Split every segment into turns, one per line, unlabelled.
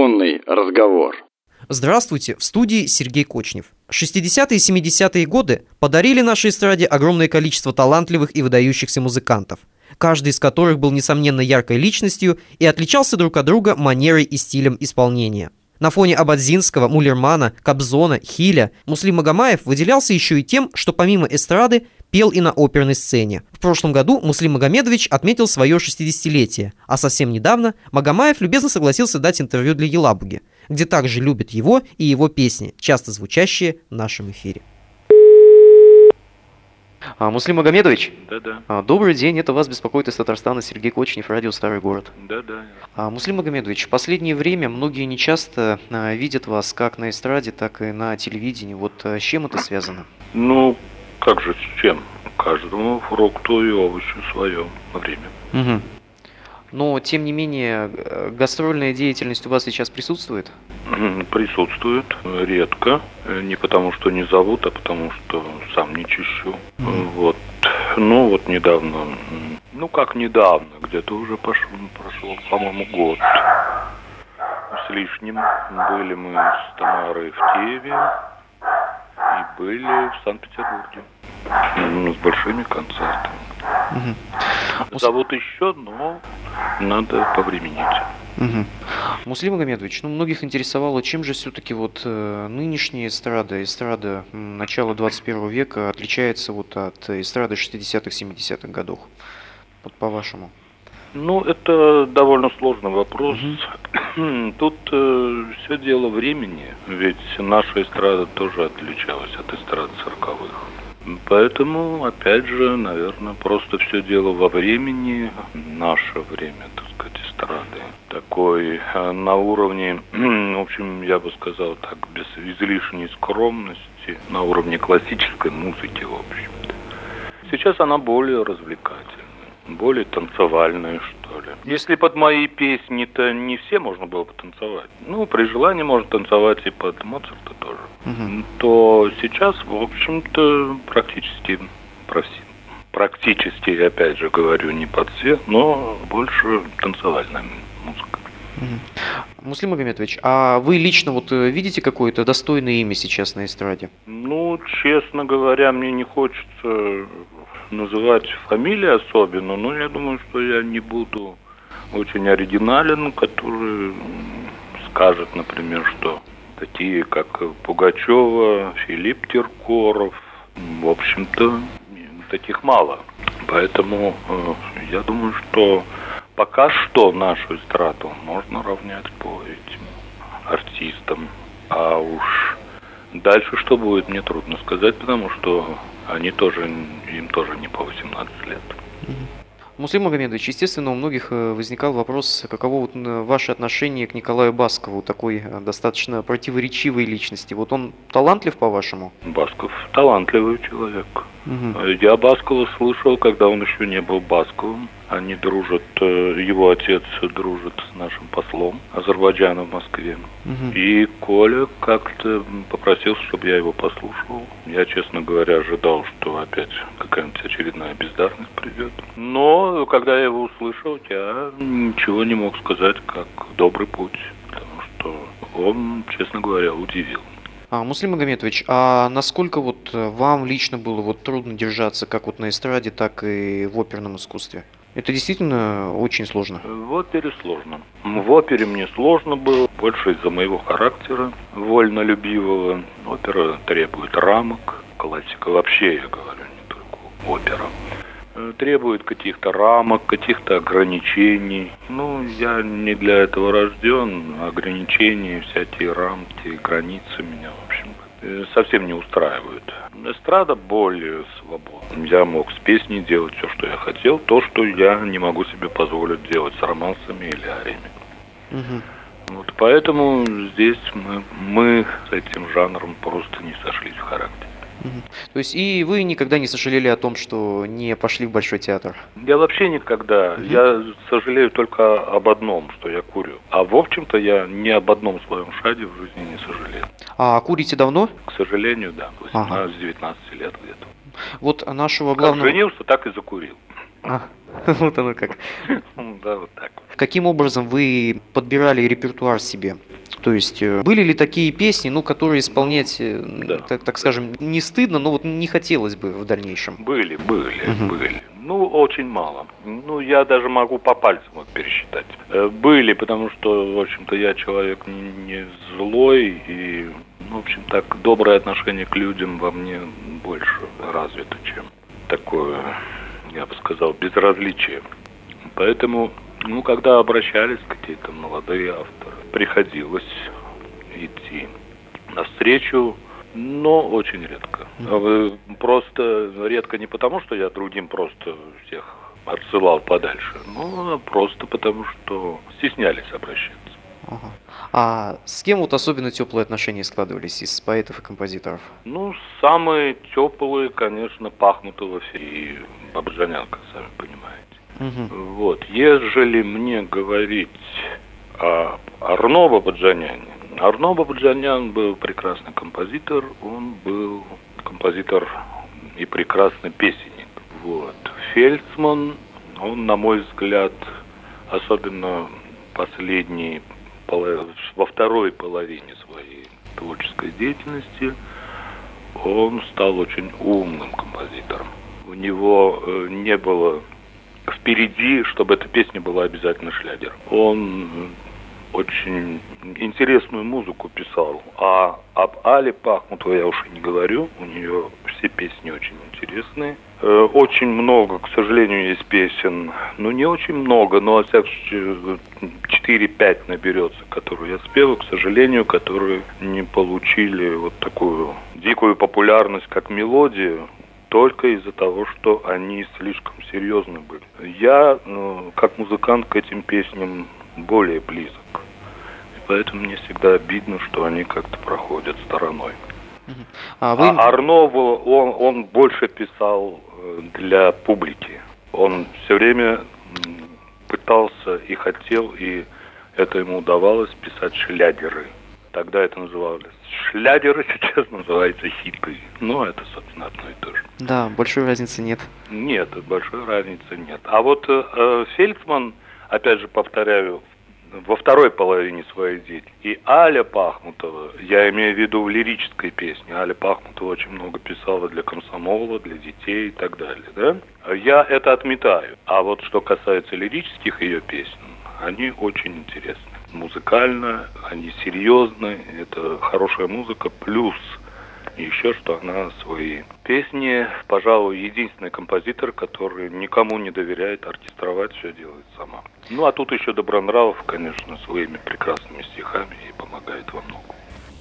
Телефонный разговор.
Здравствуйте, в студии Сергей Кочнев. 60-е и 70-е годы подарили нашей эстраде огромное количество талантливых и выдающихся музыкантов, каждый из которых был, несомненно, яркой личностью и отличался друг от друга манерой и стилем исполнения. На фоне Ободзинского, Муллермана, Кобзона, Хиля Муслим Магомаев выделялся еще и тем, что помимо эстрады пел и на оперной сцене. В прошлом году Муслим Магомедович отметил свое 60-летие, а совсем недавно Магомаев любезно согласился дать интервью для Елабуги, где также любят его и его песни, часто звучащие в нашем эфире. Муслим Магомедович?
Да.
Добрый день, это вас беспокоит из Татарстана Сергей Кочнев, радио «Старый город».
Да.
Муслим Магомедович, в последнее время многие нечасто видят вас как на эстраде, так и на телевидении. Вот с чем это связано?
Ну, как же с чем? Каждому фрукту и овощу свое время.
Угу. Но, тем не менее, гастрольная деятельность у вас сейчас присутствует?
Присутствует, редко. Не потому, что не зовут, а потому, что сам не чищу. Вот. Ну, вот недавно, как недавно, где-то уже прошел, по-моему, год с лишним. Были мы с Тамарой в Киеве и были в Санкт-Петербурге с большими концертами. Зовут еще, но надо повременить.
Муслим Магомедович, многих интересовало, чем же все-таки нынешняя эстрада начала 21 века отличается от эстрады 60-х, 70-х годов, по-вашему?
Это довольно сложный вопрос. Тут все дело времени, ведь наша эстрада тоже отличалась от эстрады 40-х. Поэтому, опять же, наверное, просто все дело во времени. Наше время, так сказать, эстрады такой на уровне, в общем, я бы сказал так, без излишней скромности, на уровне классической музыки, в общем-то. Сейчас она более развлекательная, более танцевальная, что ли. Если под мои песни-то не все можно было потанцевать, при желании можно танцевать и под Моцарта тоже, то сейчас, в общем-то, практически, опять же говорю, не под все, но больше танцевальная музыка.
Муслим Магомедович, а вы лично видите какое-то достойное имя сейчас на эстраде?
Честно говоря, мне не хочется называть фамилии особенно, но я думаю, что я не буду очень оригинален, который скажет, например, что такие, как Пугачева, Филипп Киркоров, в общем-то, таких мало. Поэтому я думаю, что пока что нашу эстраду можно равнять по этим артистам. А уж дальше что будет, мне трудно сказать, потому что им тоже не по 18 лет.
Муслим Магомедович, естественно, у многих возникал вопрос, каково ваше отношение к Николаю Баскову, такой достаточно противоречивой личности. Он талантлив, по-вашему?
Басков талантливый человек. Я Баскова слышал, когда он еще не был Басковым. Они дружат, его отец дружит с нашим послом Азербайджана в Москве. И Коля как-то попросил, чтобы я его послушал. Я, честно говоря, ожидал, что опять какая-нибудь очередная бездарность придет. Но когда я его услышал, я ничего не мог сказать, как добрый путь. Потому что он, честно говоря, удивил.
Муслим Магомедович, а насколько вам лично было трудно держаться как на эстраде, так и в оперном искусстве? Это действительно очень сложно.
В опере сложно. В опере мне сложно было, больше из-за моего характера, вольнолюбивого. Опера требует рамок, классика вообще, я говорю, не только опера. Требует каких-то рамок, каких-то ограничений. Я не для этого рожден. Ограничения, всякие рамки, границы меня, в общем, совсем не устраивают. Эстрада более свободна. Я мог с песней делать все, что я хотел, то, что я не могу себе позволить делать с романсами или ариями. Поэтому здесь мы с этим жанром просто не сошлись в характере.
То есть и вы никогда не сожалели о том, что не пошли в Большой театр?
Я вообще никогда. Я сожалею только об одном, что я курю. А в общем-то я ни об одном своем шаге в жизни не сожалею.
А курите давно?
К сожалению, да. С 19 лет где-то.
Нашего главного...
Как женился, так и закурил.
Вот оно как.
Да, вот так.
Каким образом вы подбирали репертуар себе? То есть были ли такие песни, которые исполнять,
Да.
так скажем, не стыдно, но вот не хотелось бы в дальнейшем?
Были. Ну, очень мало. Ну, я даже могу по пальцам вот пересчитать. Были, потому что, в общем-то, я человек не злой, и, в общем, так, доброе отношение к людям во мне больше развито, чем такое, я бы сказал, безразличие. Поэтому, когда обращались какие-то молодые авторы, приходилось идти навстречу, но очень редко. Просто редко не потому, что я другим просто всех отсылал подальше, но просто потому, что стеснялись обращаться.
Ага. А с кем вот особенно теплые отношения складывались из поэтов и композиторов?
Самые теплые, конечно, Пахмутова и Бабаджанян, сами понимаете. Вот. Ежели мне говорить о Арно Бабаджаняне, Арно Бабаджанян был прекрасный композитор, он был композитор и прекрасный песенник. Вот. Фельдсман, он, на мой взгляд, особенно во второй половине своей творческой деятельности, он стал очень умным композитором. У него не было впереди, чтобы эта песня была обязательно шлягером. Он очень интересную музыку писал. А об Але Пахмутовой я уж и не говорю. У нее все песни очень интересные. Очень много, к сожалению, есть песен. Не очень много, но, во всяком случае, 4-5 наберется, которые я спел, к сожалению, которые не получили вот такую дикую популярность, как мелодия, только из-за того, что они слишком серьезны были. Я, как музыкант, к этим песням более близок. И поэтому мне всегда обидно, что они как-то проходят стороной. Арно, он больше писал для публики. Он все время пытался и хотел, и это ему удавалось, писать шлягеры. Тогда это называлось шлягеры, сейчас называется хиты. Это, собственно, одно и то же.
Да, большой разницы нет.
Нет, большой разницы нет. А вот Фельдсман, опять же повторяю, во второй половине своей деятельности. И Аля Пахмутова, я имею в виду в лирической песне, Аля Пахмутова очень много писала для комсомола, для детей и так далее, да? Я это отметаю. А вот что касается лирических ее песен, они очень интересны. Музыкально, они серьезны, это хорошая музыка, плюс еще что она свои песни, пожалуй, единственный композитор, который никому не доверяет оркестровать, все делает сама. А тут еще Добронравов, конечно, своими прекрасными стихами и помогает во многом.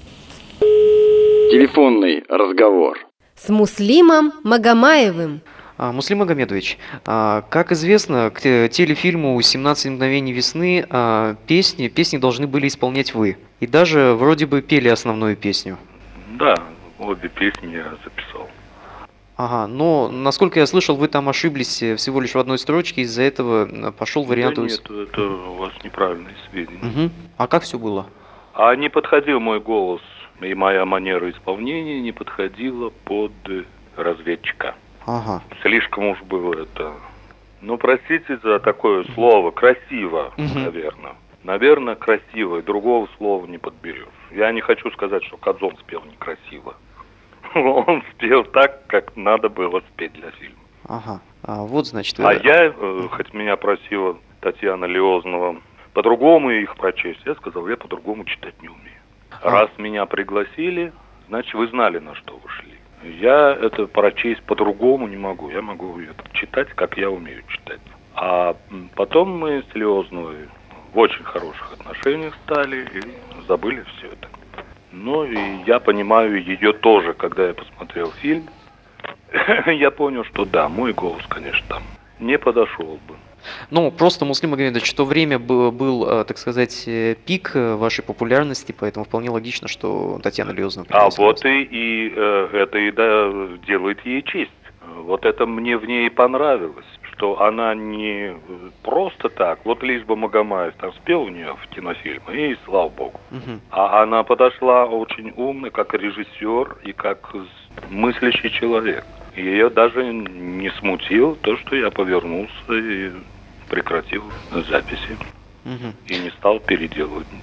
Телефонный разговор
с Муслимом Магомаевым.
Муслим Магомедович, как известно, к телефильму «17 мгновений весны» песни должны были исполнять вы. И даже вроде бы пели основную песню.
Да, обе песни я записал.
Ага, но, насколько я слышал, вы там ошиблись всего лишь в одной строчке, из-за этого пошел вариант...
Да нет, это у вас неправильные сведения.
Угу. А как все было?
Не подходил мой голос, и моя манера исполнения не подходила под разведчика.
Ага.
Слишком уж было это... простите за такое слово, красиво, наверное. Наверное, красиво, и другого слова не подберешь. Я не хочу сказать, что Кобзон спел некрасиво. Он спел так, как надо было спеть для фильма.
Ага, вот значит...
Я, хоть меня просила Татьяна Лиознова по-другому их прочесть, я сказал, я по-другому читать не умею. Раз меня пригласили, значит, вы знали, на что вы шли. Я это прочесть по-другому не могу, я могу это читать, как я умею читать. А потом мы с Лиозновой в очень хороших отношениях стали и забыли все это. И я понимаю ее тоже, когда я посмотрел фильм. Я понял, что да, мой голос, конечно, там не подошел бы.
Просто, Муслим Магомедович, в то время был, так сказать, пик вашей популярности, поэтому вполне логично, что Татьяна Лиознова...
Вот и это и делает ей честь. Вот это мне в ней понравилось, что она не просто так, вот лишь бы Магомаев там спел у нее в кинофильме, и слава богу. А она подошла очень умно, как режиссер и как мыслящий человек. И ее даже не смутило то, что я повернулся и прекратил записи. И не стал переделывать ничего.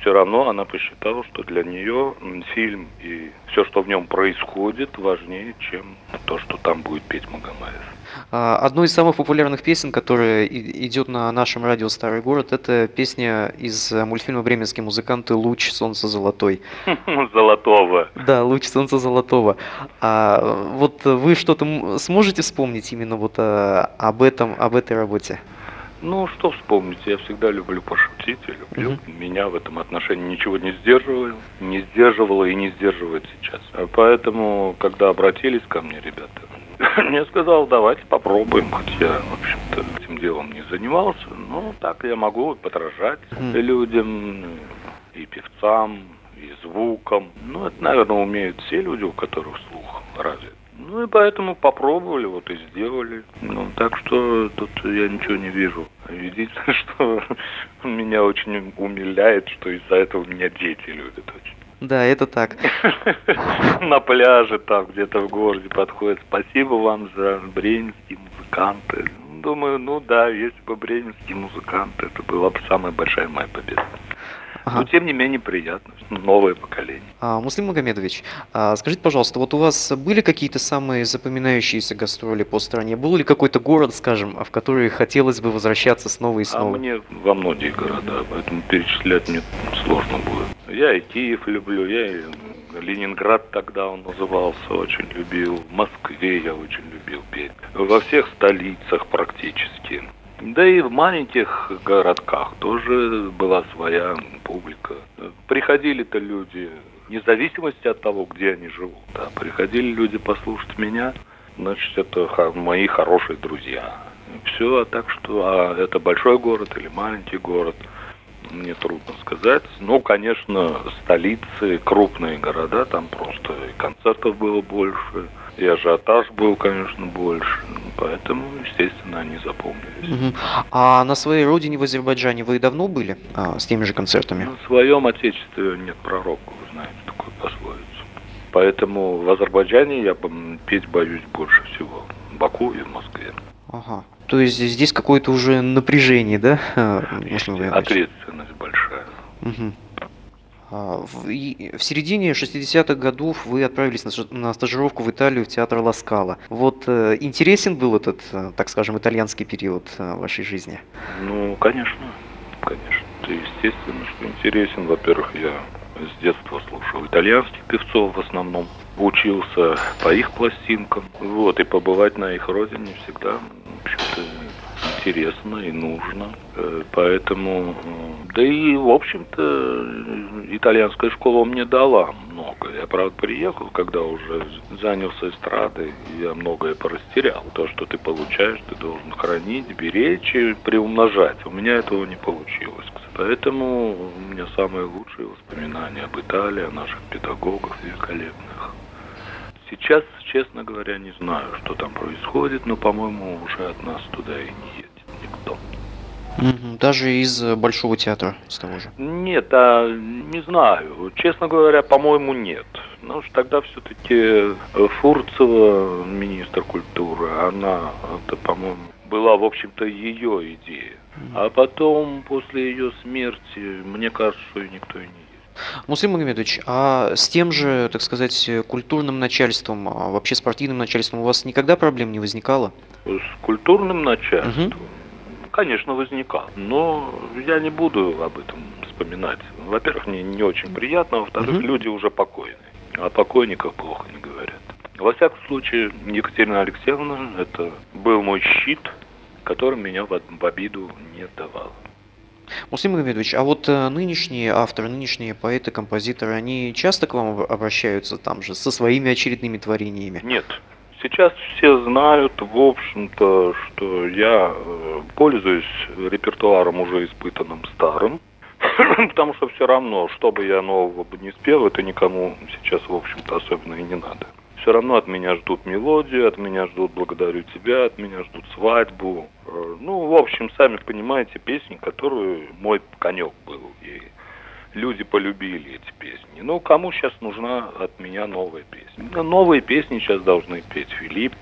все равно она посчитала, что для нее фильм и все, что в нем происходит, важнее, чем то, что там будет петь Магомаев.
Одной из самых популярных песен, которая идет на нашем радио «Старый город», это песня из мультфильма «Бременские музыканты» «Луч солнца золотой».
Золотого.
Да, «Луч солнца золотого». Вот вы что-то сможете вспомнить именно вот об этой работе?
Ну, что вспомнить, я всегда люблю пошутить, я люблю. Меня в этом отношении ничего не сдерживало и не сдерживает сейчас. Поэтому, когда обратились ко мне ребята, я сказал, давайте попробуем, хоть я, в общем-то, этим делом не занимался, но так я могу подражать людям, и певцам, и звукам. Ну, это, наверное, умеют все люди, у которых слух развит. Ну и поэтому попробовали, вот и сделали. Ну, так что тут я ничего не вижу. Единственное, что меня очень умиляет, что из-за этого меня дети любят очень.
Да, это так.
На пляже там где-то в городе подходят. Спасибо вам за бременские музыканты. Думаю, ну да, если бы бременские музыканты, это была бы самая большая моя победа.
Ага.
Но тем не менее приятно. Новое поколение.
Муслим Магомедович, скажите, пожалуйста, вот у вас были какие-то самые запоминающиеся гастроли по стране? Был ли какой-то город, скажем, в который хотелось бы возвращаться снова и снова?
Мне во многие города, поэтому перечислять мне сложно будет. Я и Киев люблю, я и Ленинград тогда он назывался, очень любил. В Москве я очень любил петь. Во всех столицах практически. Да и в маленьких городках тоже была своя публика. Приходили-то люди, вне зависимости от того, где они живут. Да, приходили люди послушать меня, значит, это мои хорошие друзья. Все, а так что, это большой город или маленький город, мне трудно сказать. Ну, конечно, столицы, крупные города, там просто и концертов было больше, и ажиотаж был, конечно, больше. Поэтому, естественно, они запомнились.
А на своей родине в Азербайджане вы давно были с теми же концертами?
В своем отечестве нет пророка, вы знаете такую пословицу. Поэтому в Азербайджане я петь боюсь больше всего. В Баку и в Москве.
Ага. То есть здесь какое-то уже напряжение, да?
Ответственность большая.
В середине 60-х годов вы отправились на стажировку в Италию в театр Ла Скала. Вот интересен был этот, так скажем, итальянский период вашей жизни?
Ну, конечно. Естественно, что интересен. Во-первых, я с детства слушал итальянских певцов в основном. Учился по их пластинкам. Вот, и побывать на их родине всегда, в общем-то, интересно и нужно. Поэтому, да и, в общем-то, итальянская школа мне дала много. Я, правда, приехал, когда уже занялся эстрадой, я многое порастерял. То, что ты получаешь, ты должен хранить, беречь и приумножать. У меня этого не получилось. Поэтому у меня самые лучшие воспоминания об Италии, о наших педагогах великолепных. Сейчас, честно говоря, не знаю, что там происходит, но, по-моему, уже от нас туда и не едет никто.
Даже из Большого театра, с того же? Нет,
не знаю. Честно говоря, по-моему, нет. Ну, тогда все-таки Фурцева, министр культуры, она, это, по-моему, была, в общем-то, ее идея. А потом, после ее смерти, мне кажется, что и никто и не едет.
Муслим Магомедович, а с тем же, так сказать, культурным начальством, вообще спортивным начальством у вас никогда проблем не возникало?
С культурным начальством? Конечно, возникало. Но я не буду об этом вспоминать. Во-первых, мне не очень приятно, во-вторых, люди уже покойные. О покойниках плохо не говорят. Во всяком случае, Екатерина Алексеевна, это был мой щит, который меня в обиду не давал.
Муслим Магомедович, а вот нынешние авторы, нынешние поэты, композиторы, они часто к вам обращаются там же со своими очередными творениями?
Нет. Сейчас все знают, в общем-то, что я пользуюсь репертуаром уже испытанным старым, потому что все равно, что бы я нового бы не спел, это никому сейчас, в общем-то, особенно и не надо. Все равно от меня ждут мелодию, от меня ждут «Благодарю тебя», от меня ждут «Свадьбу». Ну, в общем, сами понимаете, песни, которые мой конек был. И люди полюбили эти песни. Ну, кому сейчас нужна от меня новая песня? Новые песни сейчас должны петь Филипп,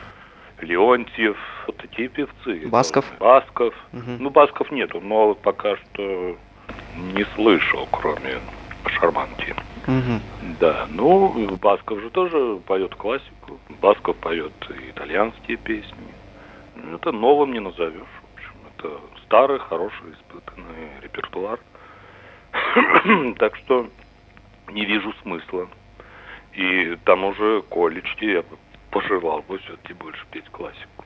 Леонтьев, вот такие певцы.
Басков?
Басков. Ну, Басков нету, но пока что не слышал, кроме «Шарманки».
Мгм.
Да, ну, Басков же тоже поет классику. Басков поет и итальянские песни. Это новым не назовешь. В общем, это старый, хороший, испытанный репертуар. Так что не вижу смысла. И тому же Колечке я бы пожелал бы все-таки больше петь классику.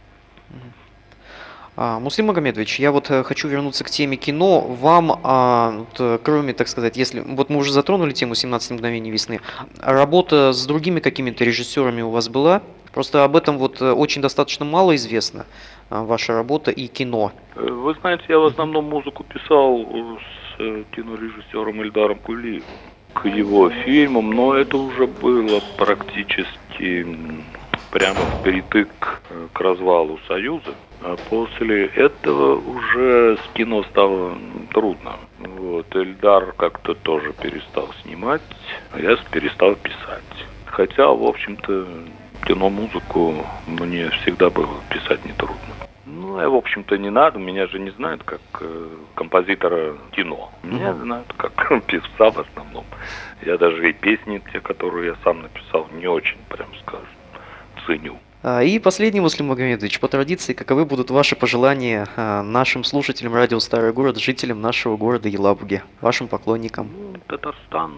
Муслим Магомедович, я вот хочу вернуться к теме кино. Вам, кроме, так сказать, если вот мы уже затронули тему «17 мгновений весны», работа с другими какими-то режиссерами у вас была? Просто об этом вот очень достаточно мало известно, ваша работа и кино.
Вы знаете, я в основном музыку писал с кинорежиссером Эльдаром Кулиевым к его фильмам, но это уже было практически прямо впритык к развалу Союза. А после этого уже с кино стало трудно. Вот, Эльдар как-то тоже перестал снимать, а я перестал писать. Хотя, в общем-то, кино-музыку мне всегда было писать нетрудно. Ну, в общем-то, не надо, меня же не знают как композитора кино. Меня знают как певца в основном. Я даже и песни, те, которые я сам написал, не очень, прям скажем, ценю.
И последний, Муслим Магомедович, по традиции, каковы будут ваши пожелания нашим слушателям радио «Старый город», жителям нашего города Елабуги, вашим поклонникам?
Татарстан.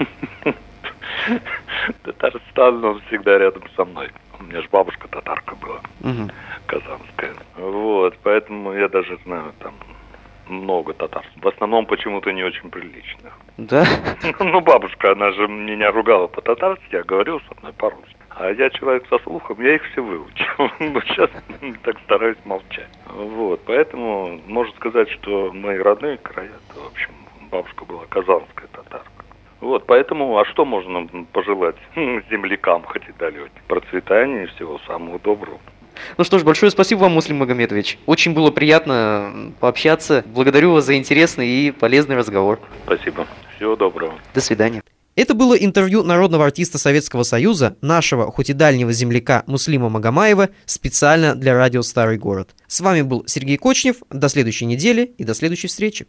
Татарстан, он всегда рядом со мной. У меня же бабушка татарка была, казанская. Вот, поэтому я даже знаю там много татарств. В основном почему-то не очень приличных.
Да?
Ну, бабушка, она же меня ругала по-татарски, а говорил со мной по-русски. А я человек со слухом, я их все выучил. Но сейчас так стараюсь молчать. Вот, поэтому можно сказать, что мои родные края, в общем, бабушка была казанская татарка. Вот, поэтому, а что можно пожелать землякам, хоть и далеким? Процветания и всего самого доброго.
Ну что ж, большое спасибо вам, Муслим Магомедович. Очень было приятно пообщаться. Благодарю вас за интересный и полезный разговор.
Спасибо. Всего доброго.
До свидания. Это было интервью народного артиста Советского Союза, нашего, хоть и дальнего земляка Муслима Магомаева, специально для радио «Старый город». С вами был Сергей Кочнев. До следующей недели и до следующей встречи.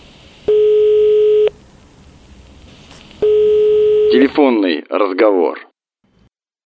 Телефонный разговор.